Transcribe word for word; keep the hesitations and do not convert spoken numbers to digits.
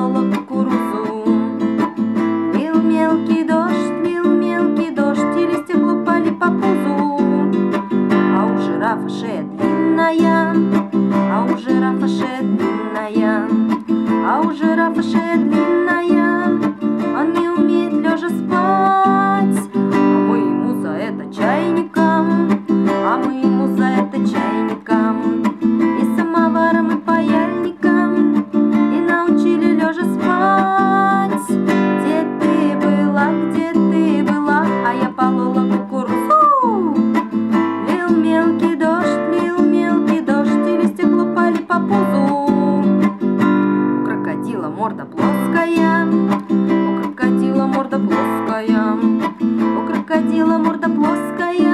полола кукурузу. Лил мелкий дождь, лил мелкий дождь, и листья хлопали по пузу. А у жирафа шея длинная, а у жирафа шея длинная, а у жирафа шея длинная, он не умеет лежа спать. А мы ему за это чайником, а мы ему за это чайником, и самоваром, и паяльником, и научили лежа спать. Где ты была, где ты была, а я полола кукурузу. Лил мелкий дождь, лил мелкий дождь, и листья хлопали по пузу. У крокодила морда плоская, у крокодила морда плоская, у крокодила морда плоская.